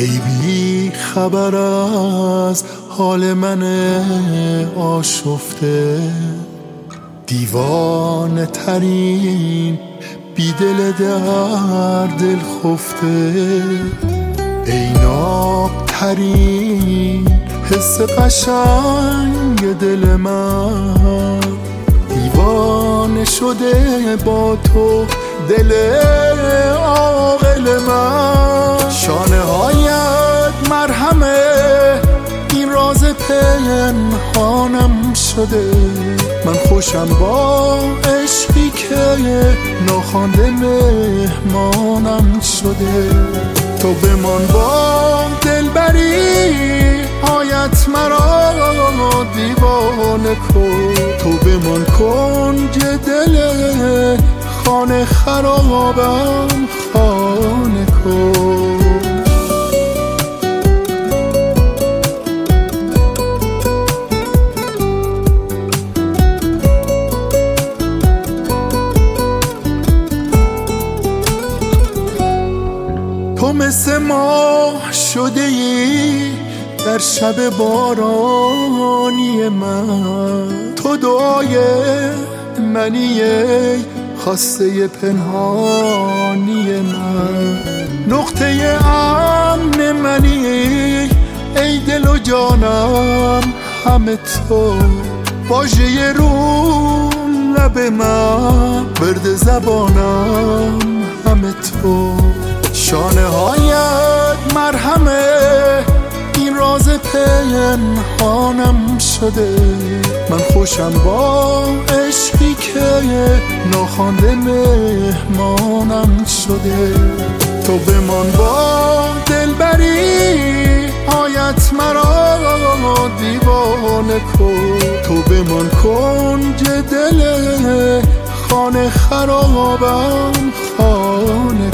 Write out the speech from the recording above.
ای بی خبر از حال من آشفته، دیوانه ترین بی دل در دل خفته، ای ناب ترین حس قشنگ دل من، دیوانه شده با تو دل عاقل من. شانه هایت مرهمه این راز پنهانم شده، من خوشم با عشقی که ناخوانده مهمانم شده. تو بمان با دلبری هایت مرا دیوانه کن، تو بمان کنج دل خانه خرابم خانه کن. تو مثل ماه شده ای در شب بارانی من، تو دعای منی ای خواسته پنهانی من، نقطه امن منی ای دل و جانم همه تو، واژه رو لب من، ورد زبانم همه تو. شانه هایت مرهمه این راز پنهانم شده، من خوشم با عشقی که ناخوانده مهمانم شده. تو بمان با دلبری هایت مرا دیوانه کن، تو بمان کنج دل خانه خرابم خانه